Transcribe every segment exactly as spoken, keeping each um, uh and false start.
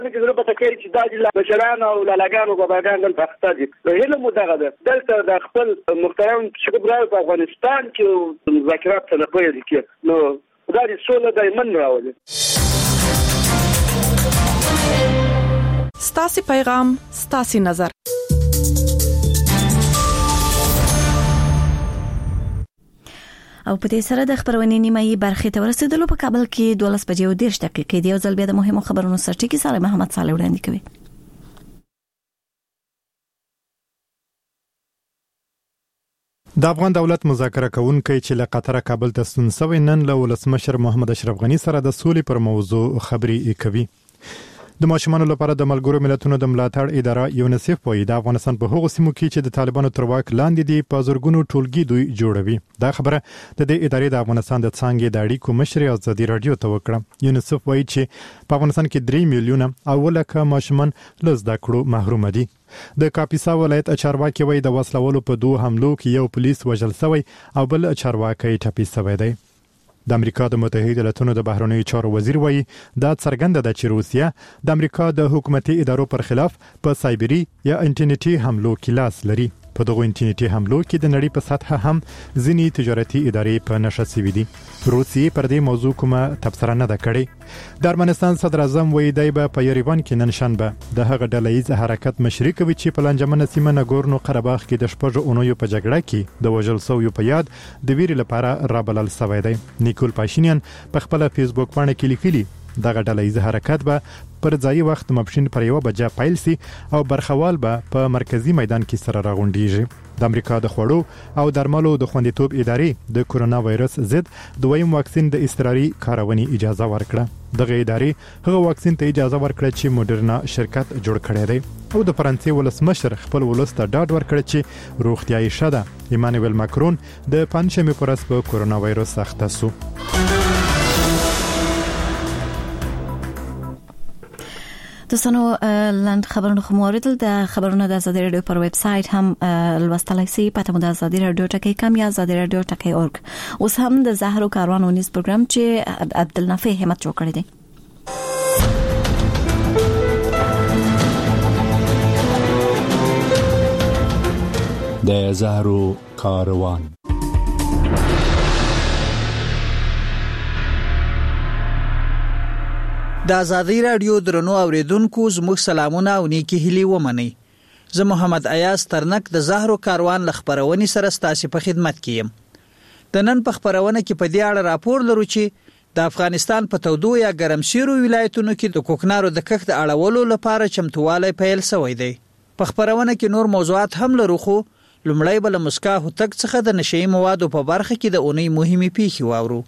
چې زه به تکرار چې دا د بشران او لالاګانو باباګان دلته اخته دي نو هله مو دغه ده دلته د خپل محترم شکر برای په افغانستان کې مذاکرات نه پیل کړي نو دا د سولې دایمن راولي. ستاسي پیغام ستاسي نظر. او په دې سره د خبرونې نیمایي برخې ته ورسېدلو. په کابل کې دولس بجې او دېرش دقیقې دی. یو ځل بیا د مهمو خبرونو سرټکی سره محمد صالح وړاندې کوي. د افغان دولت مذاکره کوونکي چې له قطر کابل ته ستون شوی نن له ولسمشر محمد اشرف غنی سره د سولې پر موضوع خبرې کوي. د ماشومانو لپاره د ملګرو ملتونو د ملاتړ اداره یونیسف وایي د افغانستان په هغو سیمو کې چې د طالبانو تر واک لاندې دي په زورګونو ټولګي دوی جوړوي. دا خبره د دې ادارې د افغانستان د څانګې د اړیکو مشر ازادي رادیو ته وکړه. یونیسف وایي چې په افغانستان کې درې میلیونه او لکه ماشومان له زده کړو محروم دي. د کاپیسا ولایت چارواکي وایي د وسلوالو په دوه حملو کې یو پولیس وژل شوی او بل چارواکي ټپي شوی دی. د امریکا د متحده ایالاتونو د بهرنیو چارو وزیر وایي دا څرګنده ده چې روسیه د امریکا د حکومتي ادارو پر خلاف په سایبری یا انټرنیټي حملو کې لاس لري. په دغه انټرنیټي حملو کې د نړۍ په سطح هم ځینې تجارتي ادارې په نشه شوي دي. روسیې پر دې موضوع کومه تبصره نه ده کړې. د ارمنستان صدر اعظم وایي دی به په یریوان کې نن شنبه د هغه ډلهییز حرکت مشري کوي چې په لنجمنه سیمه نګورنو قرهباغ کې د شپږو اونیو په جګړه کې د وژل شویو په یاد د ویرې لپاره رابلل شوی دی. نیکول پاشینیان په خپل فیسبوک باندې کې لیکلي دغه ډلهییز حرکت به پر ځای وخت مبشین پر یو بجا پایل سي او برخوال به په مرکزی میدان کې سره راغونډیږي. د امریکا د خوړو او درملو د خوندیتوب ادارې د کورونا وایرس ضد دویم واکسین د اضطراري کارونې اجازه ورکړه. دغه ادارې هغه واکسین ته اجازه ورکړه چې موډرنا شرکت جوړ کړی دی او د فرانسې ولسمشر خپل ولس ته ډاډ ورکړ چې روغتیايي شده. ایمانوئل ماکرون د پنځمې پرس په کورونا وایرس اخته شو. تاسو لاند خبرونه خو موریدل د خبرونه د آزادي رادیو پر ویب سټ هم لوستلای شئ. پته مو د آزادي رادیو ټکی کم یا آزادي رادیو ټکی اورګ. اوس هم د زهرو کاروان ونیس پروګرام چې عبدالنافع همت جوړ کړی دی. د زهرو کاروان د آزادی رادیو درنو اوریدونکو زموږ سلامونه او نیکی هیلې ومنئ. زه محمد ایاز ترنک د زهرو کاروان لخبرونی سره ستاسو په خدمت کې یم. د نن په خبرونه کې په دې اړه راپور لرو چې د افغانستان په تودو یا ګرم سیرو ولایتونو کې د کوکنارو د کښت اړولو لپاره چمتووالی پیل شوی دی. په خبرونه کې نور موضوعات هم لرو خو لومړی بل مسکا هوتک څخه د نشئی موادو په برخه کې د اونۍ مهمه پیښې واورو.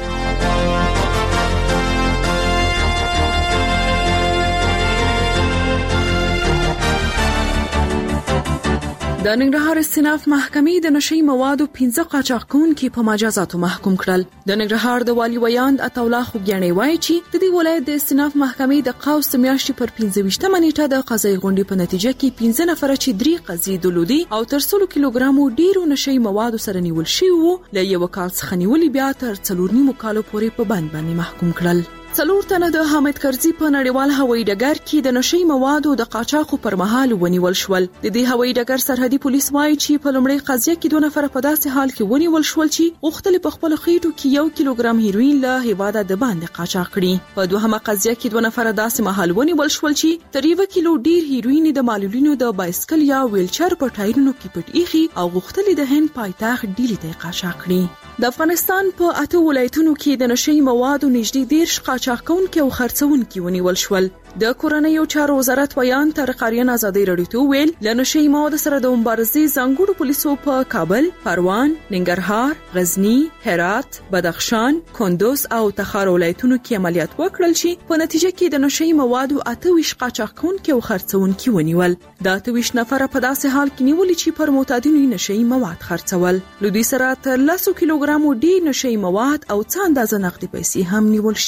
د ننګرهار استیناف محکمې د نشئی موادو پنځه قاچاقونکي په مجازاتو محکوم کړل. د ننګرهار د والي ویاند عطاالله خوګیاڼي وایي چې د دې ولایت د استیناف محکمې د قوس میاشتې پر پنځه ویشتمه نیټه د قضایي غونډې په نتیجه کې پنځه نفر چې درې قضیې درلودي او تر سلو کیلوګرامو ډیرو نشئی موادو سره نیول شوي وو له یو کال څخه نیولې بیا تر څلور نیمو کالو پورې په بند باندې محکوم کړل. څلور تنه د حامد کرزي په نړیوال هوایي ډګر کې د نشئی موادو د قاچاقو پر مهال ونیول شول. د دې هوایي ډګر سرحدي پولیس وایي چې په لومړۍ قضیه کې دوه نفر په داسې حال کې ونیول شول چې غوښتل په خپل خېټو کې یو کیلوګرام هیروین له هیواده د باندې قاچاق کړي. په دوهمه قضیه کې دوه نفر داسې مهال ونیول شول چې تر یو کیلو ډیر هیروین د معلولینو د بایسکل یا ویلچر په ټایرونو کې پټ ایخي او غوښتل د هند پایتخت ډیلی ته قاچاق کړي. د افغانستان په اته ولایتونو کې د نشئی موادو نږدې دیرش قاچاقونکي او خرڅونکي ونیول شول. د کورنیو چارو وزارت ویان طارق آریان آزادي رادیو ته ویل له نشئی موادو سره د مبارزې ځانګړو پولیسو په کابل، پروان، ننګرهار، غزنی، هرات، بدخشان، کندوز او تخار ولایتونو کې عملیات وکړل چې په نتیجه کې د نشئی موادو اته ویشت قاچاقونکي او خرڅونکي ونیول. دا اته ویشت نفر په داسې حال کې نیول چې پر معتادینو نشئی مواد خرڅول. لدوی سره تر لسو کیلوګرامو ډیر نشئی مواد او څه اندازه نقدي پیسې هم نیول شوې دي.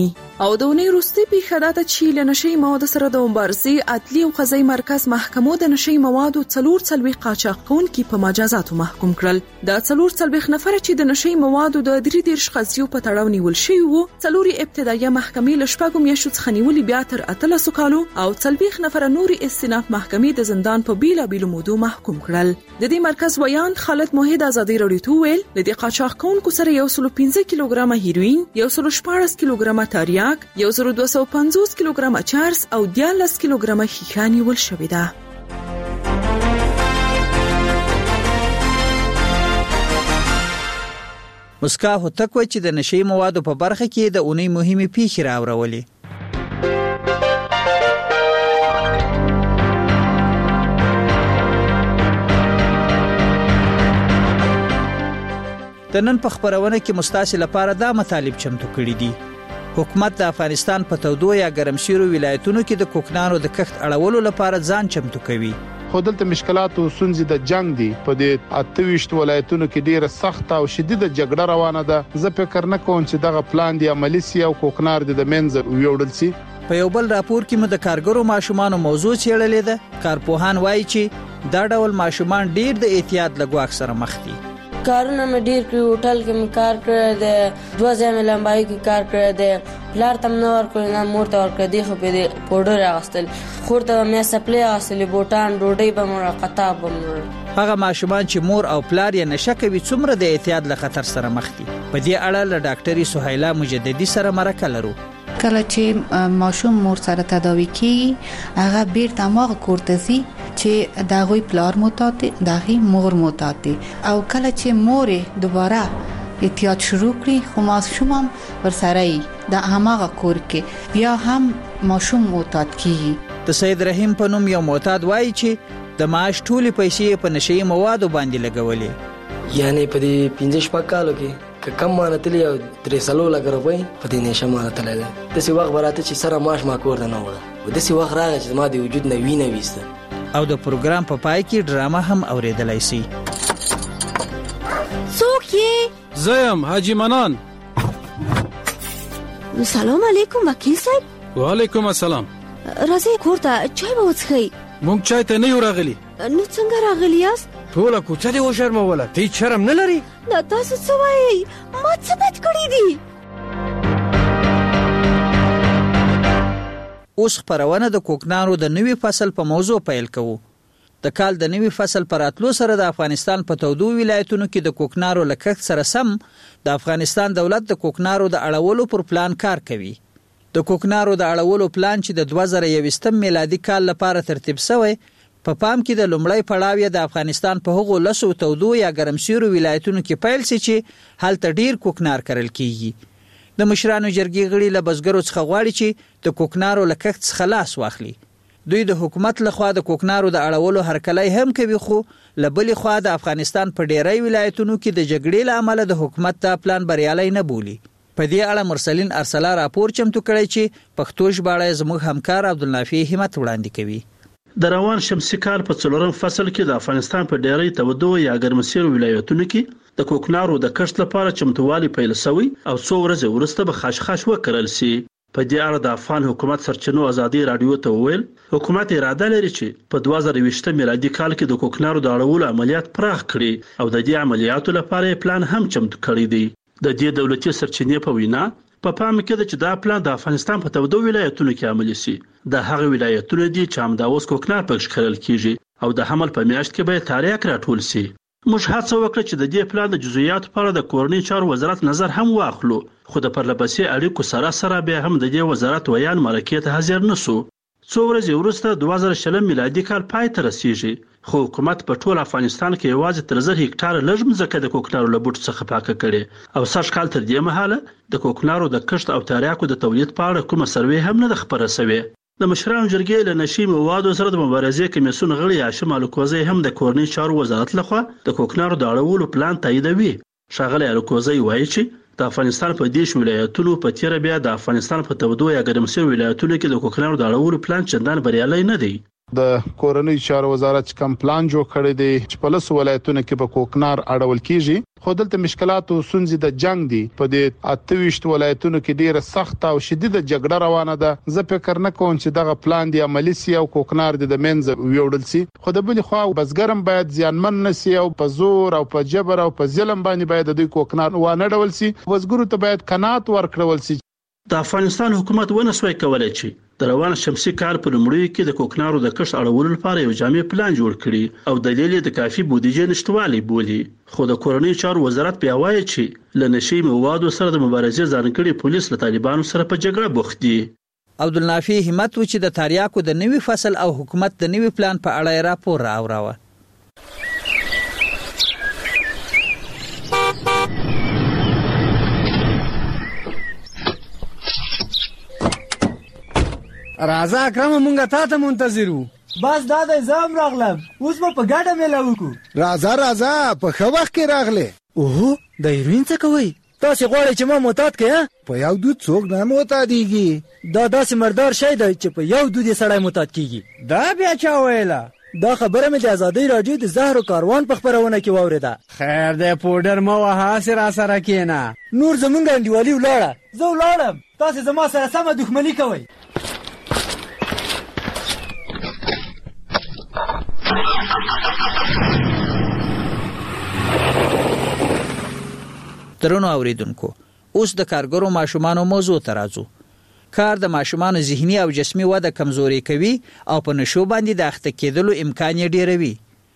کوي. او د اونۍ وروستۍ پیښه دا ده چې له نشي موادو سره د مبارزې عدلي او قضایي مرکز محکمو د نشي موادو څلور څلوېښت قاچاق کوونکي په مجازاتو محکوم کړل. دا څلور څلوېښت نفره چې د نشي موادو د درې دېرش قضیو په تړاو نیول شوي وو، څلور ابتدایي محکمې له شپږو میاشتو څخه نیولې بیا تر اتلسو کالو، او څلوېښت نفره نورې استیناف محکمې د زندان په بیلابیلو مودو محکوم کړل. د دې مرکز ویاند خالد موحد ازادي راډیو ته وویل له دې قاچاق کوونکو سره یو سل پنځه کیلوګرامه هیروین، یو سل شپاړس کیلوګرامه تریاک، یو زر دوه سوه پنځوس کیلوګرامه چرس او دیارلس کیلوګرامه ښیښه نیول شوې ده. مسکا هوتک وایي چې د نشي موادو په برخه کې د اونۍ مهمې پیښې راوړولې. د نن په خبرونه کې مستاسي لپاره دا مطالب چمتو کړي دي. حکومت د افغانستان په تودو یا ګرمسیرو ولایتونو کې د کوکنارو د کښت اړولو لپاره ځان چمتو کوي. خو دلته مشکلات او ستونزې د جنگ دي. په دې اته ویشت ولایتونو کې ډیره سخت او شدیده جګړه روانه ده. زه فکر نه کوم چې دغه پلان دی عملی سي او کوکنار د منځ ویوړل سي. په یو بل راپور کې مو د کارګرو ماشومان موضوع څېړلې ده. کارپوهان وایي چې دا ډول ماشومان ډیر د احتیاط لګواک سره مخ دي. کارونه مې ډیر کړی، هوټل کې مې کار کړی دی، دوه ځای مې لمبایي کې کار کړی دی، پلار ته مې نه ورکړی، نه مور ته ورکړی دی، خو په پوډر اغوستل، خور ته مې سپلې اغوستلې، بوټان، ډوډۍ به مې قطاب به مې. هغه ماشومان چې مور او پلار یې نشه کوي څومره د احتیاط له خطر سره مخ دي. په دې اړه له ډاکټري سهیلا مجددي سره مرکه لرو. کله چې ماشوم مور سره تداوی کیږي هغه بیرته ماغه کوړته سي چې داغوی پلار معتاد دي، داغي مور معتاد دي، او کله چې مور دوباره احتیاط شروع کړي خو ماشوم هم ورسره ای د هغه کور کې بیا هم ماشوم معتاد کیږي. د سید رحیم په نوم یو معتاد وایي چې د معاش ټولې پیسې په نشي موادو باندې لګولې. یعنی په دې پنځه شپږ کالو کې کم مانه تلی او درې سلو لګ روپۍ په دې نشه مانه تللی دی. داسې وخت به راته چې سره معاش ما کور ته نه وړه، داسې وخت راغی چې زما د وجود نه وینه ویسته. او د پروګرام په پای کې ډرامه هم اورېدلی سي. څوک یې؟ زه یم حاجي منان. سلام علیکم وکیل صاحب. وعلیکم السلام. راځئ کور ته چای به وڅښئ. مونږ چای ته نه یو راغلي. نو څنګه راغلی یاست؟ ټوله کوڅه دې وشرموله، ته هېڅ شرم نه لرې؟ دا تاسو څه وایئ؟ ما څه بد کړي دي؟ اوس خبرونه د کوکنارو د نوي فصل په موضوع پیل کوو. د کال د نوي فصل پر راتلو سره د افغانستان په تودو ولایتونو کې د کوکنارو له کښت سره سم د افغانستان دولت د کوکنارو د اړولو پر پلان کار کوي. د کوکنارو د اړولو پلان چې د دوه زره یوویشتم میلادي کال لپاره ترتیب شوی په پا پام کې د لومړی پړاو یې د افغانستان په هغو لسو تودو یا ګرمسیرو ولایتونو کې پیل سي چې هلته ډیر کوکنار کرل کیږي. د مشرانو جرګې غړي له بزګرو څخه غواړي چې د کوکنارو له کښت څخه لاس واخلي. دوی د حکومت لخوا د کوکنارو د اړولو هرکلی هم کوي، خو له بلې خوا د افغانستان په ډیری ولایتونو کې د جګړې له امله د حکومت دا پلان بریالی نه بولي. په دې اړه مرسلین ارسلا راپور چمتو کړی چې پښتو ژباړه زموږ همکار عبدالنافع همت وړاندې کوي. د روان شمسي کال په څلورم فصل کې د افغانستان په ډیری تودو یا ګرمسیرو ولایتونو کې د کوکنارو د کښت لپاره چمتووالي پیل شوی او څو ورځې وروسته به خاشخاش وکرل سي. په دې اړه د افغان حکومت سرچینو ازادي رادیو ته وویل حکومت اراده لري چې په دوه زره یوویشتم میلادي کال کې د کوکنارو د اړولو عملیات پراخ کړي او د دې عملیاتو لپاره پلان هم چمتو کړی دی. د دې دولتي سرچینې په وینا په پام کې ده چې دا پلان د افغانستان په تودو ولایتونو کې عملي سي. د هغه ولایتونو دي چې همدا اوس کوکنار پکښ کرل کیږي او د حمل په میاشت کې به تاریخ راټول سي. موږ هڅه وکړه چې د دې پلان د جزئیاتو په اړه د کورنۍ چارو وزارت نظر هم واخلو، خو د پرلپسې اړیکو سره سره بیا هم د دې وزارت ویان مرکې ته حاضر نشو. څو ورځې وروسته دوه زره شلم میلادي کال پای ته رسیږي، خو حکومت په ټول افغانستان کې یوازې تر زر هکټاره لږ مځکه د کوکنارو له بوټو څخه پاکه کړې او سږ کال تر دې مهاله د کوکنارو د کښت او تریاکو د تولید په اړه کومه سروې هم نه ده خپره شوې. د مشرانو جرګې له نشي موادو سره د مبارزې کمیسیون غړي هاشم الکوزی هم د کورنۍ چارو وزارت لخوا د کوکنارو د اړولو پلان تاییدوي. ښاغلی الکوزی وایي چې د افغانستان په دیش ولایتونو په تیره بیا د افغانستان په تودو یا ګرمسیرو ولایتونو کې د کوکنارو د اړولو پلان چندان بریالی نه دی. د کورنۍ چارو وزارت کوم پلان جوړ کړی دی چې په لس ولایتونو کې به کوکنار اړول کیږي. خو دلته مشکلات او سنځي د جنگ دي. په دې اتهویشت ولایتونو کې ډیره سخت او شدیده جګړه روانه ده. زه فکر نه کوم چې دغه پلان دی عملی سي او کوکنار د منځ ویوړل سي. خو د بل خو بزګرم باید ځانمن نسی او په زور او په جبر او په ظلم باندې باید د کوکنار وانه ډول سي. بزګرو ته باید قناعت ورکړول سي. د افغانستان حکومت ونسوي کولای چې د روان شمسي کال په لومړیو کې د کوکنارو د کښت اړولو لپاره یو جامع پلان جوړ کړي او دلیل یې د کافي بودیجې نشټوالي بولي. خو د کورنۍ چارو وزارت بیا وایي چې له نشي موادو سره د مبارزې ځانګړي پولیس له طالبانو سره په جګړه بوخت دي. عبدالنافي همت و چې د تاریاکو د نوي فصل او حکومت د نوي پلان په اړه راپور راوړاوه. راځه اکرم مونږه تا ته منتظر وو. بس دا د زام راغلم اوس په ګډه ملا وکړو. راځه راځه په خو وخت کې راغله. اوه د هیروین څه کوي؟ تاسو غواړئ چې ما معتاد کړئ؟ په یو دود څوک نه معتادیږي. دا داسې مردار شی دی چې په یو دود یې سړی معتاد کیږي. دا بیا چا ویله؟ دا خبره مې د ازادۍ راډیو د زهر کاروان په خبرونه کې واوریده. خیر دی پودر مو وها سره سره کینا. نور زمونږ انډیوالي ولاړه. زه ولاړم. تاسو زما سره سمه دښمنی کوئ. درنو اوریدونکو، اوس د کارګرو ماشومانو موضوع ته راځو. کار د ماشومانو ذهني او جسمي وده کمزوري کوي او په نشو باندې د اخته کېدلو امکان یې ډیروي.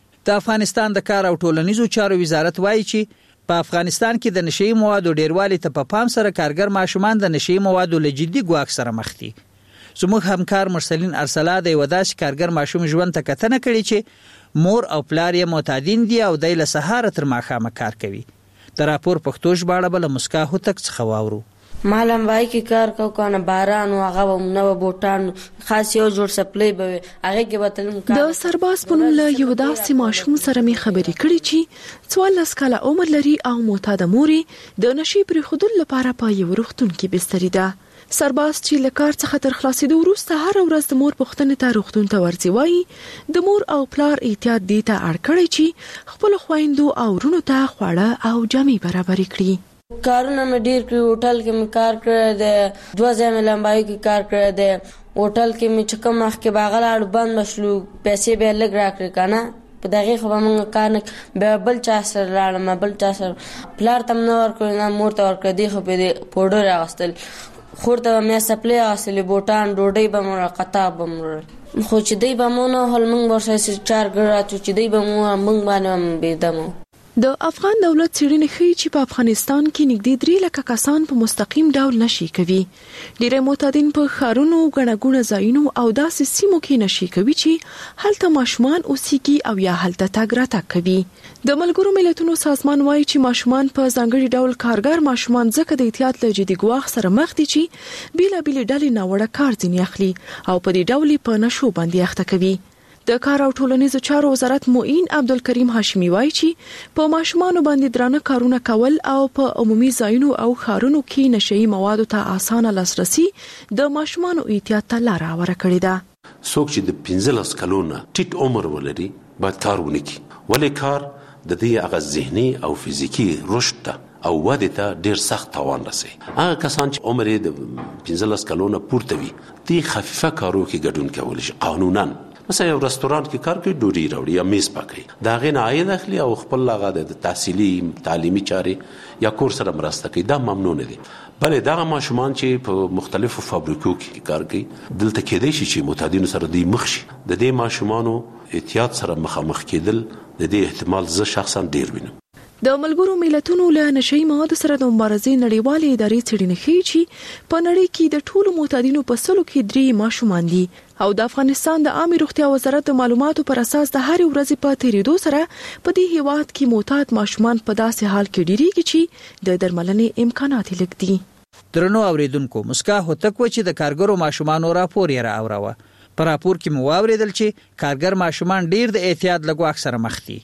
د افغانستان د کار او ټولنیزو چارو وزارت وایي چې په افغانستان کې د نشي موادو ډیروالي ته په پام سره کارګر ماشومان د نشي موادو له جدي ګواښ سره مخ دي. زموږ همکار مرسلین ارسلا د یو داسې کارګر ماشوم ژوند ته کتنه کړې چې مور او پلار یې معتادین دي او د له سهار تر ماښامه کار کوي. د راپور پښتو ژباړه بل مسکا هوتک څخه واورو. مالم وای کی کار کو کنه باران او هغه نو بوټان خاص یو جوړ سپلای به هغه کې وتلم کار. د سرباز په نوم له یو داسې ماشوم سره می خبرې کړې چې څوارلس کاله عمر لري او معتاد موري د نشي پر خودل لپاره په یو روغتون کې بستری ده. سرباز چې له کار څخه تر خلاصېدو وروسته هر ورځ د مور پوښتنې ته روغتون ته ورځي. وایي د مور او پلار احتیاط دی ته اړ کړی چې خپل خويندو او ورونو ته خواړه او جامې برابر کړي. کارونه مې ډیر کړی. هوټل کې مې کار کړی دی. دوه ځای مې لمبایو کې کار کړی دی. هوټل کې مې چې کوم وخت کې باغلاړو بند مشلو پیسې به لګ راکړي کنه په دغه خو موږ کار نه به بل چا سره لاړم بل چا سره پلار تم نو ورکړ نه مور ته ورکړ دی خو په پوډر راغستل خورته مې سپلې اصلي بوټان ډوډۍ به مور قطا به مور خو چې دی به مونږ هل موږ ورسې چار ګراتو چې دی به مونږ موږ باندې بيدمو. د افغان دولت څېړنې ښیي چې په افغانستان کې نږدې درې لکه کسان په مستقیم ډول نشي کوي. ډېری معتادین په ښارونو ګڼه ګوڼه ځایونو او داسې سیمو کې نشي کوي چې هلته ماشومان اوسېږي او یا هلته تګ راتګ کوي. د ملګرو ملتونو سازمان وایي چې ماشومان په ځانګړي ډول کارګر ماشومان ځکه د احتیاط له جدي ګواښ سره مخ دي چې بېلابېلې ډلې ناوړه کار ځینې اخلي او په دې ډول په نشو باندې اخته کوي. د کار او ټولنیزو چارو وزارت معین عبدالکریم هاشمی وایي چې په ماشومانو باندې درانه کارونه کول او په عمومي ځایونو او ښارونو کې نشئی موادو ته اسانه لاسرسي د ماشومانو احتیاط ته لار هواره کړې ده. څوک چې د پنځلس کلونو ټیټ عمر ولري باید کار ونه کړي. ولې کار د دې هغه ذهني او فزیکی رشد ته او وده ته ډیر سخت تاوان رسي. هغه کسان چې عمر یې د پنځلس کلونو پورته وي دي خفیفه کارو کې ګډون کولی شي قانونا. مثلا یو رستوران کې کار کوي ډوډۍ راوړي یا میز پاکوي دا غي نه عاید اخلي او خپل لغه د تحصیلي تعلیمي چارې یا کور سره مرسته کوي دا ممنوع نه دي. بلې دا ماشومان چې په مختلفو فابریکو کې کار کوي دلته کېدای شي چې معتادینو سره دی مخ شي. د دې ماشومانو احتیاط سره مخامخ کېدل د دې احتمال زه شخصا ډیر وینم. د ملګرو ملتونو له نشئی موادو سره د مبارزې نړیوالې ادارې څېړنې ښیي چې په نړۍ کې د ټولو معتادینو په سلو کې درې ماشومان دي او د افغانستان د عامه روغتیا وزارت د معلوماتو پر اساس د هر ورځې په تیریدو سره په دې هیواد کې معتاد ماشومان په داسې حال کې ډیریږي چې د درملنې امکانات لږ دي. درنو اوریدونکو مسکا هوتک و چې د کارګرو ماشومانو راپور یې راوړاوه. په راپور کې مو واوریدل چې کارګر ماشومان ډیر د احتیاط لګواک سره مخ دي.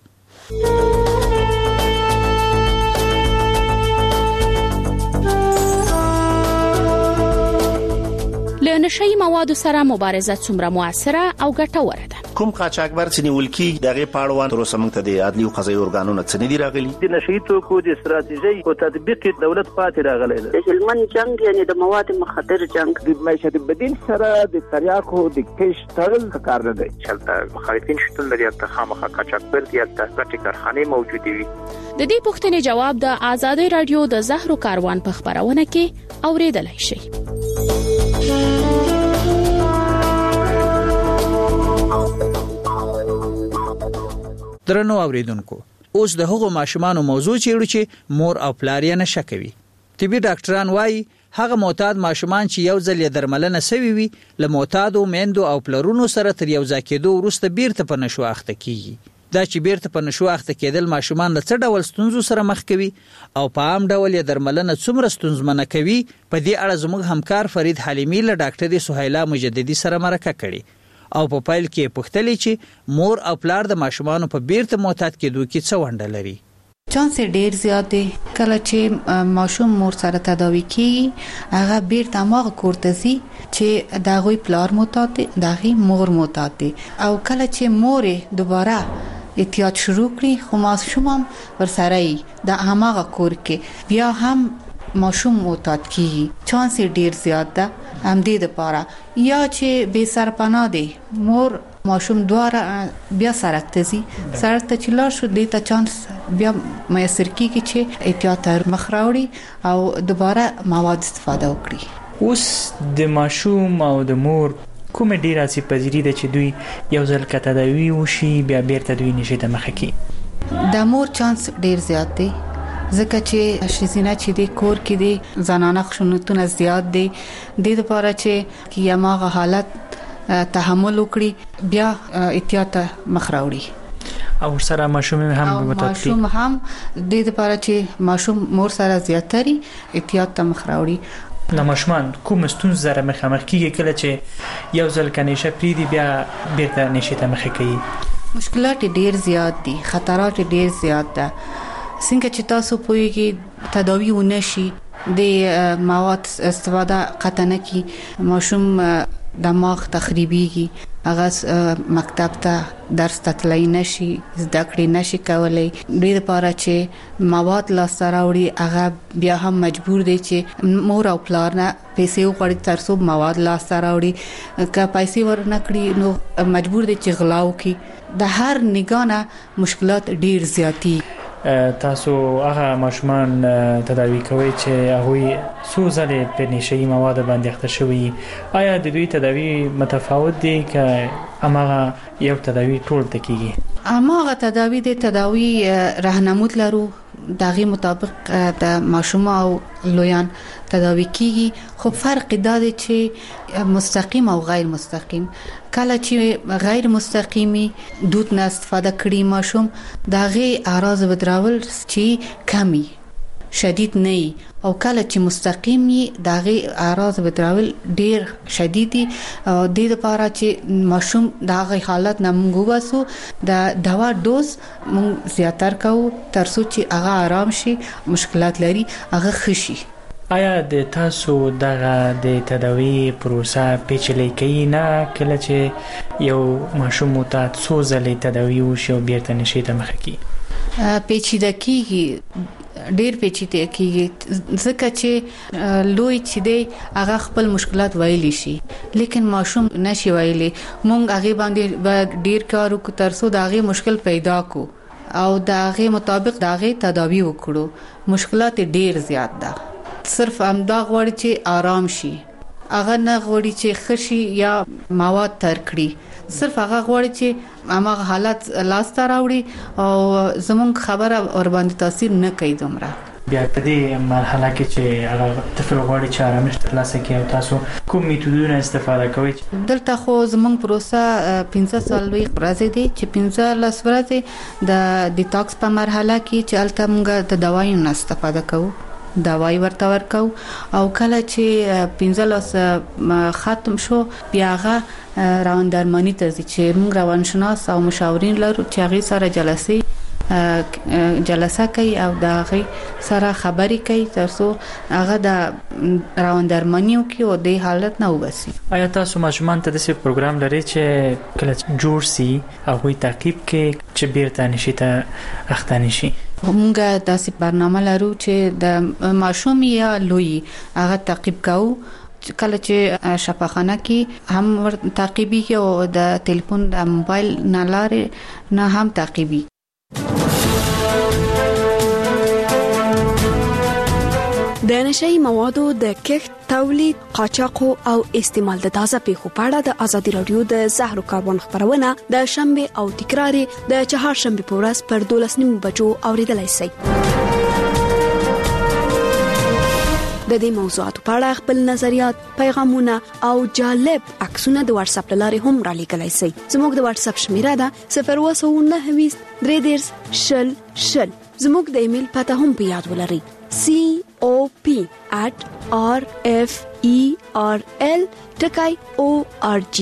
له د نشئی موادو سره مبارزه څومره موثره او ګټوره ده. کوم قاچاقبر چې نیول کیږي دغه پاړوان تر اوسه موږ ته د عدلي او قضایي ارګانونو څخه نه دی راغلي. د نشئی توکو د استراتیژي او تطبیق دولت پاتې راغلی دی. د هلمند جنگ یعنی د مواد مخدر جنگ د معیشت بدیل سره د تریاکو د کیش تړل کار نه دی. چلته مخالفین شتون لري ته خامخا قاچاقبر دی ته ګټي کارخانه موجوده وي. د دې پوښتنې جواب د آزادۍ رادیو د زهرو کاروان په خبرونه کې اوریدلای شئ. درنو اوریدونکو، اوس د هغو ماشومان موضوع چیرې چې مور او پلار یې نشه کوي. طبي ډاکټران وایي هغه معتاد ماشومان چې یو ځل یې درملنه سوي وي له معتادو میندو او پلرونو سره تر یو ځای کېدو وروسته بیرته په نشو اخته کیږي. دا چې بیرته په نشو اخته کېدل ماشومان له څه ډول ستونزو سره مخ کوي او په عام ډول یې درملنه څومره ستونزمنه کوي، په دې اړه زموږ همکار فرید حلیمی له ډاکټرې سهیلا مجددي سره مرکه کړې او په پایل کې پوښتلې چې مور او پلار د ماشومانو په بیرته معتاد کېدو کې څه ونډه لري. چانس ډیر زیات دی. کله چې ماشوم مور سره تداوی کیږي هغه بیرته ماغه کوړته سي چې داغوی پلار معتاد دی، داغي مور معتاد دی او کله چې مور دوباره احتیاط شروع کړي خو ماشوم هم ورسره ای د هغه کور کې بیا هم ماشوم معتاد کیږي. چانس ډیر زیات ده هم دې لپاره یا چې بے سرپناه دی مور ماشوم دواره بیا سړک ته ځي، سړک ته چې لاړ شو دې ته چانس بیا میسر کیږي چې احتیاط مخ راوړي او دوباره مواد استفاده وکړي. اوس د ماشوم او د مور کوم ډیر اسی پذیری ده چې دوی یو ځل کته دوی وشي بیا بیرته دوی نشي ته مخ کی. د مور چانس ډیر زیات دی ځکه چې شزینه چې د کور کې دی زنانه خشونتونه زیات دی. د لپاره چې یماغه حالت تحمل وکړي بیا احتیاط مخ راوړي او سره ماشوم هم متوقع ماشوم هم د لپاره چې ماشوم مور سره زیاتري احتیاط مخ راوړي. لمشمان کوم ستونزې سره مخامخ کیږي کله چې یو ځل کنيشه پریدي بیا بیرته نشي ته مخ کوي؟ مشکلات ډیر زیات دي، خطرات ډیر زیات ده. څنګه چې تاسو پوهیږئ تداوی ونشي د مواد استفاده قطع نه کی ماشوم دماغ تخریبيږي، هغه مکتب ته درس ته تللی نشي، زده کړې نشي کولای. ډېر لپاره چې مواد لاسته راوړي هغه بیا هم مجبور دی چې مور او پلار نه پیسې وغواړي تر څو مواد لاسته راوړي. که پیسې ورنکړي نو مجبور دی چې غلا وکړي. د هر نگانه مشکلات ډېر زیاتی. تاسو هغه ماشومان تداوی کوي چې هغه څو ځله په نشئی مواد باندې اخته شوی، آیا د دوی تداوی متفاوت دي که امغه یو تداوی ټول تکیږي؟ امغه تداوی د تداوی راهنمود لرو، دغه مطابق د ماشوم او لویان تداوی کیږي. خو فرق دا دی چې مستقیم او غیر مستقیم. کله چې غیر مستقیمی دود نه استفاده کړي ماشوم دغه اعراض بدراول چې کمی شدید نه او کله چې مستقیمی دغه اعراض بدراول ډیر شدیدي او د دې لپاره چې ماشوم دغه حالت نه موږ واسو د دوا دوز موږ زیاتر کوو تر څو چې هغه آرام شي، مشکلات لري هغه خشي. آیا د تاسو دغه د تداوی پروسه پیچلې کوي نه کله چې یو ماشوم معتاد څو ځلې تداوی وشي او بیرته نشي ته مخ کی؟ پیچیده کیږي، ډیر پیچیده کیږي ځکه چې لوی چې دی هغه خپل مشکلات ویلی شي لیکن ماشوم نشي ویلی. مونږ هغه باندې ډیر کار وکړو تر څو دا هغه مشکل پیدا کو او دا هغه مطابق دا هغه تداوی وکړو. مشکلات ډیر زیات ده. صرف امدا غوړي چې آرام شي، هغه نه غوړي چې خشي یا مواد تر کړي، صرف هغه غوړي چې هغه حالت لاس ته راوړي او زمونږ خبره ور باندې تاثیر نه کوي دومره. بیا په دې مرحله کې چې هغه طفل غوړي چې آرامش ترلاسه کوي او تاسو کوم میتودونه استفاده کوئ؟ دلته خو زمونږ پروسه پنځه څلوېښت ورځې دي چې پنځه لس ورځې د ډیټاکس په مرحله کې چې الته موږ د دوايو نه استفاده کوو، دوايي ورته ورکو او کله چې پنځه لس ختم شو بیا هغه روان درمانی ته ځي چې موږ روانشناس او مشاورین لرو چې هغه سره جلسې جلسه کوي او د هغه سره خبري کوي ترڅو هغه د روان درمانیو کې او د حالت نه وبسي. آیا تاسو ماشومان ته داسې پروګرام لري چې کله جوړ سي هغه تعقیب کې چې بیرته نشي ته اختانی شي؟ موږ داسې برنامه لرو چې د ماشوم یا لوی هغه تعقیب کوو. کله چې شفاخانه کې هم ور تعقیبي او د ټلیفون د موبایل نه لارې نه هم تعقیبي. د نشئی موادو د کښت، تولید، قاچاق او استعمال د تازه پیښو په اړه د ازادي رادیو د زهرو کاروان خبرونه د شنبه او تکرار د چهارشنبه په ورځ پر دولس نیمو بجو اوریدلای شئ. د دې موضوعاتو په اړه خپل نظریات، پیغامونه او جالب عکسونه د واتس اپ لارې هم را لیږلای شئ. زموږ د واتس اپ شمیره ده صفر اووه نهه ویشت درې دېرش شل شل. زموږ د ایمیل پته هم په یاد ولرئ: c o p at r f e r l dot org.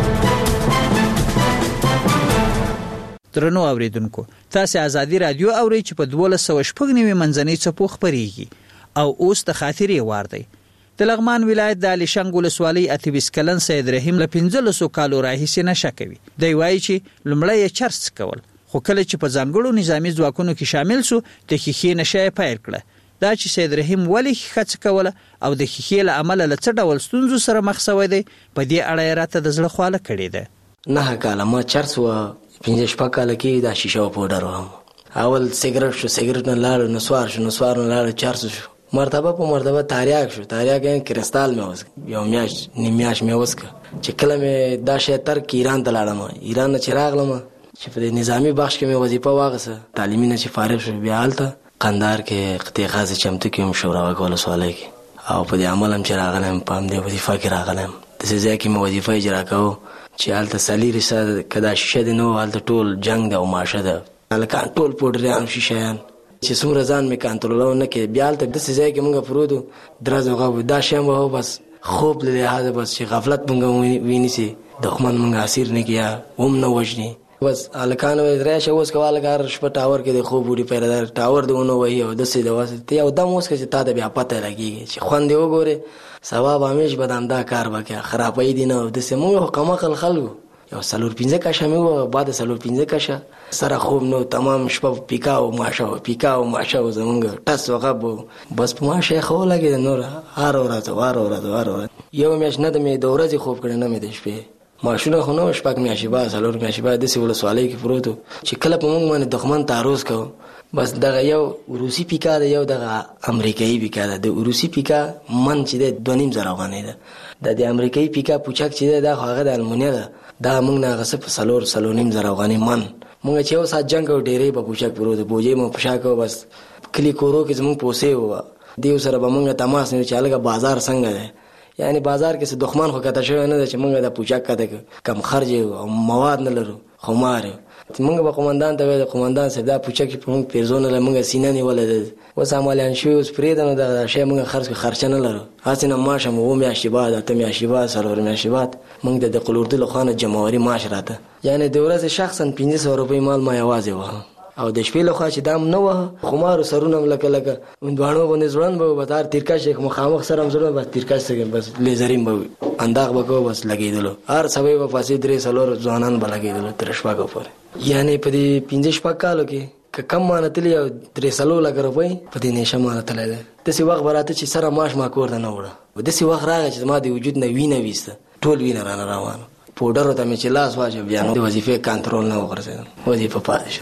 درنو اوریدونکو، تاسو ازادي رادیو اورئ چې په دوه سوه شپږ نوي منځنۍ څپو خبريږي او اوس د خاطرې وار دی. د لغمان ولایت د علي شنګ ولسوالۍ اتویس کلن سید رحیم له پنځلسو کالو راهیسې نشه کوي. دی وایي چې لومړی یې چرس کول، خو کله چې په ځانګړو نظامی ځواکونو کې شامل سو د ښیښې نشه یې پیل کړه. دا چې سید رحیم ولې ښه کوله او د ښیښې له امله له څه ډول ستونزو سره مخ شوی دی، په دې اړه یې راته د زړه خواله کړې ده. نه کاله ما چرس و، پنځه شپږ کاله کې دا شیشه او پوډر وم. اول سیګریټ شو، سیګریټ نه لاړ، نسوار شو، نسوار نه لاړ، چرس شو، مرتبه په مرتبه تاریاک شو. تاریاک یې کرستال مې وسک، یو میاش نیم میاش مې وسک. چې کله مې دا شی تر کې ایران ته لاړم، ایران نه چې راغلم چې په نظامی بخش کې مې وظیفه واغسه، تعلیمي نه چې فارغ شو، بیا حالته قندار کې قطعه غاز چمتو کې هم شورا وکول سوالای کې او په دې عمل هم چې راغلم په دې وظیفه کې راغلم. د څه ځای کې مې وظیفه اجرا کوم چې حالته سلی رساله کدا شیشه د نو حالته ټول جنگ د او ماشه ده، الکان ټول پودریان شیشهان چې څومره ځان مې کنټرولونه کې. بیا حالته د څه ځای کې موږ پرودو درازو غو دا شم وو، بس خوب له لحاظه بس چې غفلت موږ ویني سي دښمن موږ اسیر نه کیا هم نه وژني. بس الکان وې راشه اوس کواله کار شپه ټاور کې د خوب وړي پیدا ټاور دونه وای او د سې د واسه ته یو دم اوس کې تا د بیا پته لګيږي چې خوان دی وګوره ثواب همیش بدام دا کار وکړه خرابې دي نه د سې مو حکومت خلکو یو سلور پنځه کاشه مې و بعد سلور پنځه کاشه سره خوب نو تمام شپه پیکاو ماشه پیکاو ماشه زمونږ ټاس وغب بس په ماشه خو لګي نور هر ورځ هر ورځ هر ورځ یو میاش نه د مې د ورځې خوب کړي نه مې د شپې ماشونه خو نو شپږ میاشتې بعد سلور میاشتې بعد د سیول سوالای کې پروتو چې کله په موږ باندې دښمن تعرض کو بس دغه یو روسي پیکا دی یو دغه امریکایي پیکا دی د روسي پیکا من چې د دونیم زره افغانۍ ده د امریکایي پیکا پوچاک چې دا هغه د المونیا ده دا موږ نه غسه په سلور سلونیم زره افغانۍ من موږ چې یو سات جنگ او ډېرې په پوچاک پروت بوجي مو پوشاک بس کلی کورو کې زموږ پوسه و دیو سره به موږ تماس نه چالهګه بازار څنګه ده یعنی بازار کې څه دښمن خو کته شوی نه چې موږ د پوچاک کده کم خرج او مواد نه لرو خمار موږ به قومندان ته د قومندان سره د پوچاک په موږ پیرزون له موږ سینې نیولې و سامالیان شو اوس پرې د د شی موږ خرج خرچ نه لرو حسینه ماشه مو مې اشباد ته مې اشباد سره ور مې اشباد موږ د قلوردل خانه جمهوریت معاشراته یعنی د ورځ شخصا پنځه سوه روپۍ مال ما یوازې و او د شپې له خوا چې دام نه و خمار سرونه لکه لکه وندوانو باندې ځوان به بازار تیرکا شیخ مخامخ سره هم زړه بس تیرکا سره بس لیزرین به انداغ به بس لګیدلو هر سبا به فاسې درې سلور ځوانان به لګیدلو تر شپږ پورې یعنی په دې پنځه شپږ کالو کې کم مانتلی او درې سلور لګ روپۍ په دې نشه مانتلی ده د سی وخت براته چې سره ماش ما کور نه وړه د سی وخت راغی چې ما د وجود نه وینه وسته ټول وینه را روانه پودر ته مې چې لاس واجب بیا نو د وظیفه کنټرول نه وکړم وظیفه پاتې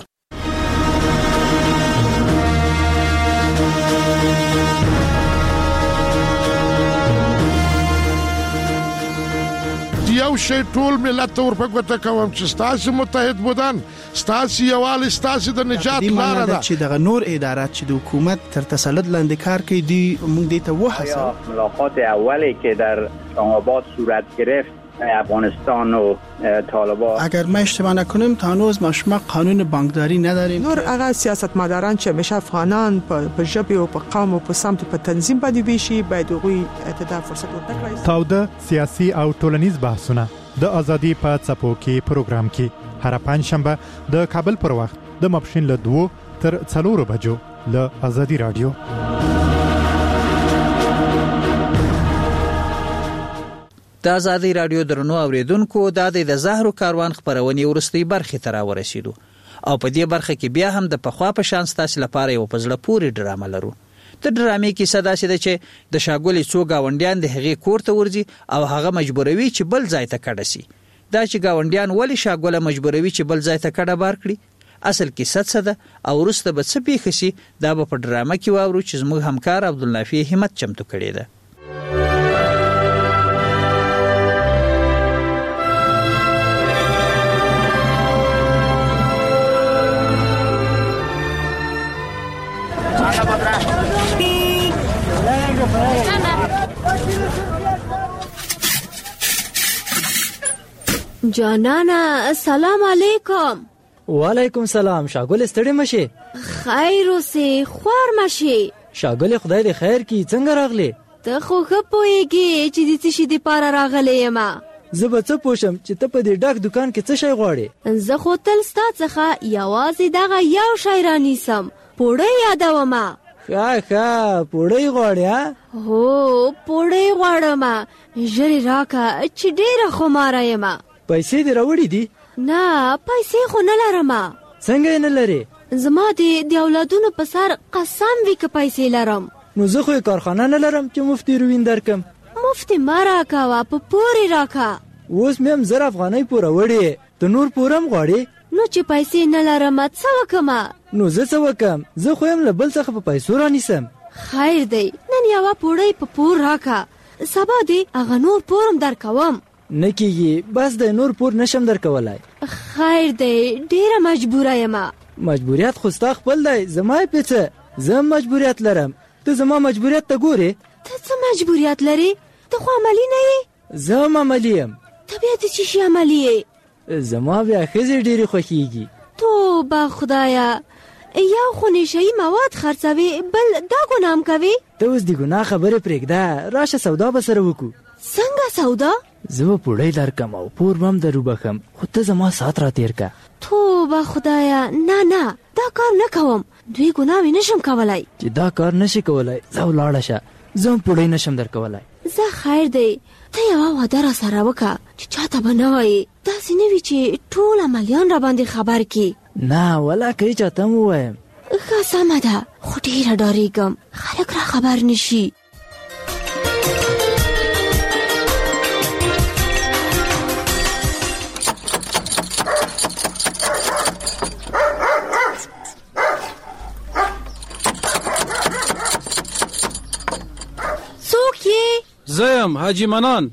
یو شی ټول ملت ورپګوته کوم چې ستاسو متحد بودن ستاسو یوال ستاسو د نجات لار ده چې دغه نور ادارات چې د حکومت تر تسلط لاندې کار کوي دی موږ دې ته وحسه ملاقات اولی که در آباد صورت گرفت افغانستان و طالبان اگر ما اشتباه نکنیم تا هنوز ما شما قانون بانکداری نداریم نور هغه سیاستمداران چې همیشه افغانان په ژبه او په قوم او په سمت په تنظیم باندې ویشي باید هغوی اعتدال فرصت ورکړي تاوده سیاسي او ټولنیز بحثونه د ازادي په څپو کې پروګرام کې هر پنځ شنبه د کابل پر وخت د ماپښین له دوو تر څلورو بجو له ازادي رادیو. د ازادي رادیو درنو اوریدونکو د د زهرو کاروان خبرونې ورستۍ برخې ته راورسېدو او په دې برخه کې بیا هم د پخوا په شان ستاسو لپاره یو په زړه پورې ډرامه لرو. د ډرامې کیسه داسې ده چې د شاګولې څو ګاونډیان د هغې کور ته ورځي او هغه مجبوروي چې بل ځای ته کډه شي. دا چې ګاونډیان ولې شاګوله مجبوروي چې بل ځای ته کډه بار کړي، اصل کیسه څه ده او وروسته به څه پیښ شي، دا به په ډرامه کې واورو چې زموږ همکار عبدالنافع همت چمتو کړې ده. جانانا سلام علیکم. وعلیکم سلام. شاګل ستړي مشي؟ خیر اوسې، خوار مشي. شاګل خدای دې خیر کی، څنګه راغلی؟ ته خو ښه پوهېږې چې د څه شي دپاره راغلی یم. زه به څه پوه شم چې ته په دې ډک دوکان کې څه شی غواړې؟ زه خو تل ستا څخه یوازې دغه یو شی رانیسم، پوړۍ یادومه. ښه ښه پوړۍ غواړې؟ هو پوړۍ غواړم، ژرې راکه چې ډېره خماره یم. پیسې دې راوړې دي؟ نه پیسې خو نه لرم. څنګه یې نه لرې؟ زما د اولادونو په سر قسم وي که پیسې لرم. نو زه خو یې کارخانه نه لرم چې مفت هیروین درکم. مفت مه راکوه، په پورې راکه. اوس مې هم زر افغانۍ پوره وړې، ته نور پوره هم غواړې؟ نو چې پیسې نه لرم څه وکم؟ نو زه څه وکم؟ زه خو یم له بل څخه په پیسو رانیسم. خیر دی، نن یوه پوړۍ په پور راکه، سبا دې هغه نور پورم درکوم. نه کېږي، بس د نور پور نشم درکولای. خیر دی، ډېره مجبوره یم. مجبوریت خو ستا خپل دی، زما یې پیڅه. زه مجبوریت لرم، ته زما مجبوریت ته ګورې؟ ته څه مجبوریت لرې؟ ته خو عملي نه یې. زه هم عملي یم. ته بیا د څه شي عملي یې؟ زما بیا ښځې ډېرې خوښېږي. توبه خدایه، یو خو نشهیي مواد خرڅوې، بل دا ګناه هم کوې. ته اوس د ګناه خبرې پرېږده، راشه سودا به سره وکړو. څنګه سودا؟ زه به پوړۍ درکم او پور به هم در وبخم، خو ته زما سات را تېر که. توبه خدایه، نه نه دا کار نه کوم، دوی ګناه مې نشم کولی. چې دا کار نشي کولی ځه ولاړه شه، زه هم پوړۍ نشم در کولی. زه خیر دی، ته یوه واده را سره وکړه چې چاته به نه وایې، داسې نه وي چې ټول عملیان را باندې خبر کړي. نه ولا که یې چاته هم ووایم. ښه سمه ده، خو ډېره ډارېږم خلک را خبر نشي. زیم حاجی منان.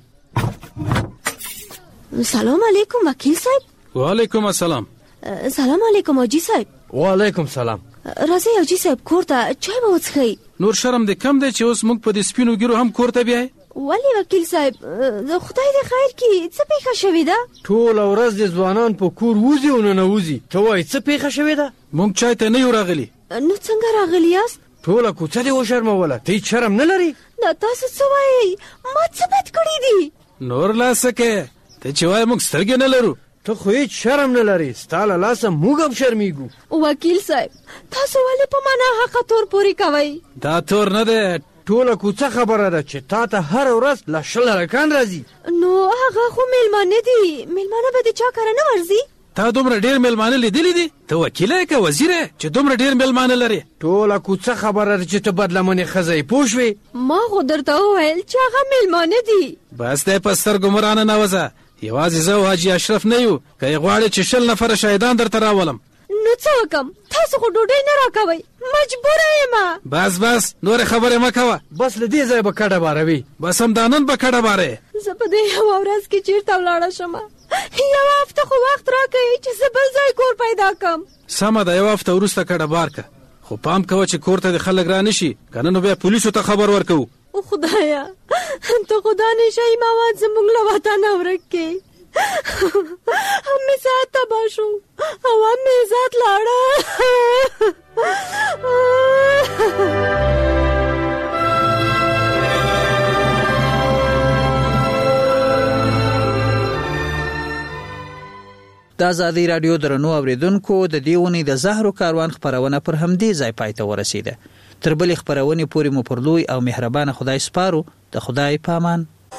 سلام علیکم وکیل صاحب. وعلیکم السلام. سلام علیکم حاجی صاحب. وعلیکم سلام. راځئ حاجی صاحب کور ته چای به وڅښئ. نور شرم دې کم دی چې اوس موږ په دې سپینو ګیرو هم کور ته بیایې؟ ولې وکیل صاحب، خدای دې خیر کړي، څه پیښه شوې ده؟ ټوله ورځ د ځوانان په کور وځي او ننوځي، ته وایې څه پیښه شوې ده؟ موږ چای ته نه یو راغلي. نو څنګه راغلي یاست؟ ټوله کوڅه دې وشرموله، ته هېڅ شرم نه لرې؟ دا تاسو څه وایئ؟ ما څه بد کړي دي؟ نور لا څه کوې؟ ته چې وایې موږ سترګې نه لرو، ته خو هېڅ شرم نه لرې، ستا له لاسه موږ هم شرمېږو. وکیل صاحب تاسو ولې په ما ناحقه تور پورې کوئ؟ دا تور نه دی، ټوله کوڅه خبره ده چې تا ته هره ورځ له شل هلکان راځي. نو هغه خو میلمانه دي، میلمانه به د چا کره نه ورځي؟ تا دومره ډېر میلمانه لیدلي دي؟ ته وکیل یې که وزیر یې چې دومره ډېر میلمانه لرې؟ ټوله کوڅه خبره ده چې ته بدلمنې ښځه یې، پوه شوې؟ ما خو درته وویل چې هغه میلمانه دي. بس دی په سترګو مه رانه نوځه، یوازې زه او حاجي اشرف نه یو، که یې غواړې چې شل نفره شهیدان درته راولم. نو څه وکم؟ تاسو خو ډوډۍ نه راکوئ، مجبوره یم. بس بس نورې خبرې مه کوه، بس له دې ځایه به کډه باروي، بس همدا نن به کډه بارې. زه په دې یوه ورځ کې چېرته ولاړه شم؟ یوه هفته خو وخت راکوئ چې زه بل ځای کور پیدا کړم. سمه ده، یوه هفته وروسته کډه بار که، خو پام کوه چې کور ته د خلک را نه شي، که نه نو بیا پولیسو ته خبر ورکوو. خدایا ته خدا نشهیي مواد زموږ له وطنه ورک کړې. هم مې ساعت تباه شو او هم مې عزت لاړه. د د ازادي رادیو درنو اوریدونکو د دیونی د زهرو کاروان خبرونه پر همدې ځای پای ته ورسیده. تر بلې خبرونه پورې مو پر لوی او مهربان خدای سپارو. د خدای پامان.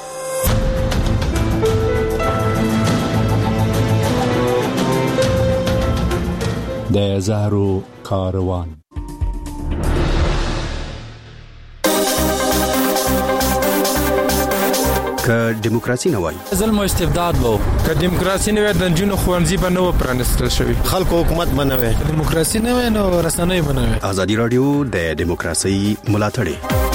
د زهرو کاروان. که دیموکراسي نه وای ظلم او استبداد وو، که دیموکراسي نه وای د جنونو خوانځي به نو پرانستل شوی، خلکو حکومت بنوي، دیموکراسي نه وای نو رسنۍ بنوي. ازادي رادیو د دیموکراسي ملاتړ